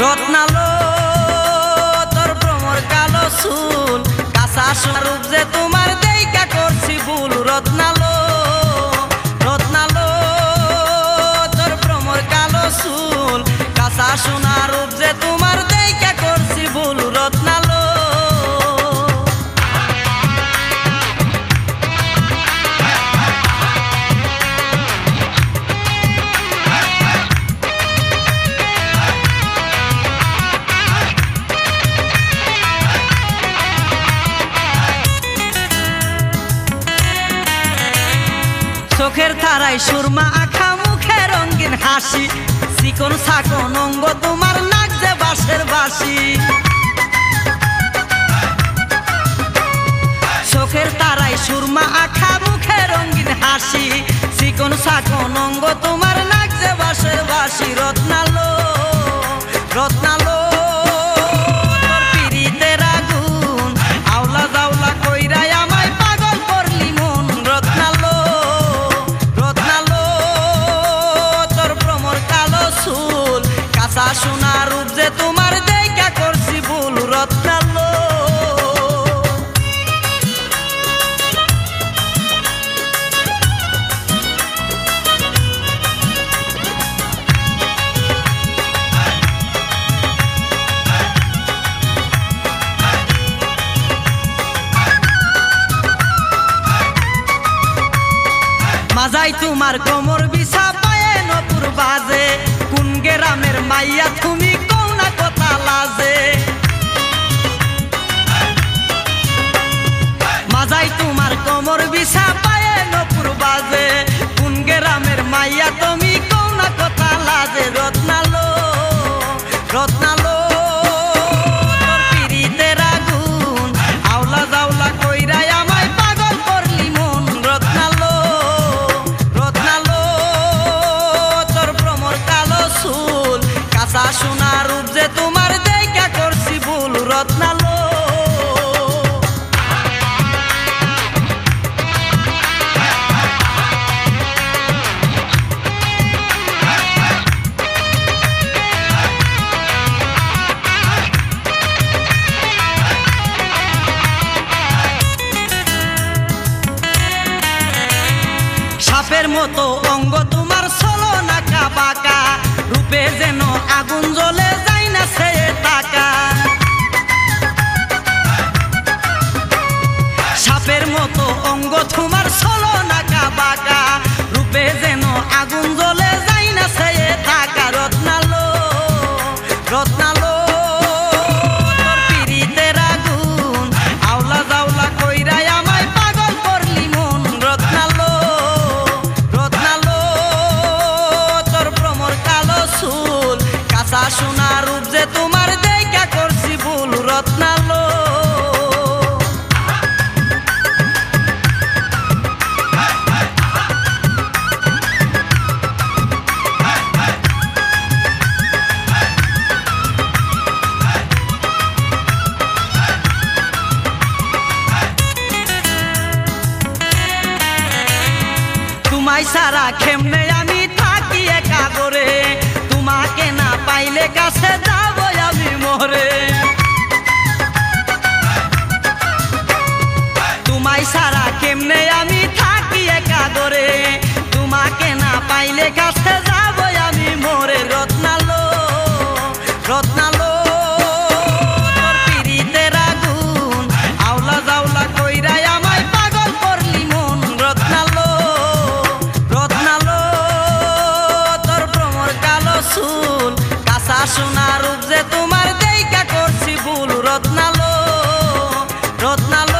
রত্নালো তোর ভ্রমর কালো চুল কাঁচা সোনার রূপ যে তোমার দেইকা করছি ভুল রত্নালো রত্নালো তোর ভ্রমর কালো চুল কাঁচা সোনার রূপ যে তোমার দেইকা করছি ভুল রত্নালো চোখের তারাই সুরমা আঁখা মুখে রঙিন হাসি চিকন সাকন অঙ্গ তোমার নাক যে বাঁশের বাঁশি চোখের তারাই সুরমা আঁখা মুখে রঙিন হাসি চিকন সাকন অঙ্গ তোমার নাক যে বাঁশের বাঁশি রত্নালো রত্নালো তোর পিরিতের আগুন আওলা জাওলা কইরা আমায় পাগল করলি মন রত্নালো কাঁচা সোনার রূপ যে তোমার দেইকা করছি ভুল রত্নালো মাজাই তোমার কোমর বিছা পায়ে নপুর বাজে কোন গ্রামের মাইয়া তুমি কোনা কথা লাজে মাজাই তোমার কোমর বিছা পায়ে নপুর বাজে কোন গ্রামের মাইয়া তুমি কোনা কথা লাজে রত্নালো রত্নালো তোর পিরিতের আগুন আওলা জাওলা কইরা আমায় পাগল করলি মন রত্নালো রত্নালো তোর ভ্রমর কালো চুল কাঁচা সোনার রূপ যে তোমার দেইকা করছি ভুল রত্নালো সাপের মতো অঙ্গ তোমার চলো নাকা বাঁকা রূপে যেন আগুন জ্বলে যায় না সে টাকা সাপের মতো অঙ্গ তোমার চলো নাকা বাঁকা রূপে যেন আগুন জ্বলে যায় না সে টাকা রত্নালো রত্নালো তোর পিরিতের আগুন আওলা জাওলা কইরা আমায় পাগল করলি মন রত্নালো রত্নালো তোর ভ্রমর কালো চুল কাঁচা সোনার রূপ যে তোমার দেইকা করছি ভুল রত্নালো তোমায় সারা কেমনে আমি থাকি একা করে তোমাকে না পাইলে কাছে যাব আমি মরে তোমায় সারা কেমনে আমি থাকি একা করে তোমাকে না পাইলে কাছে যাব আমি মরে রত্নালো রত্নালো তোর পিরিতের আগুন আওলা জাওলা কইরা আমায় পাগল করলি মন রত্নালো রত্নালো তোর ভ্রমর কালো চুল কাঁচা সোনার রূপ যে তোমার দেইকা করছি ভুল রত্নালো রত্নালো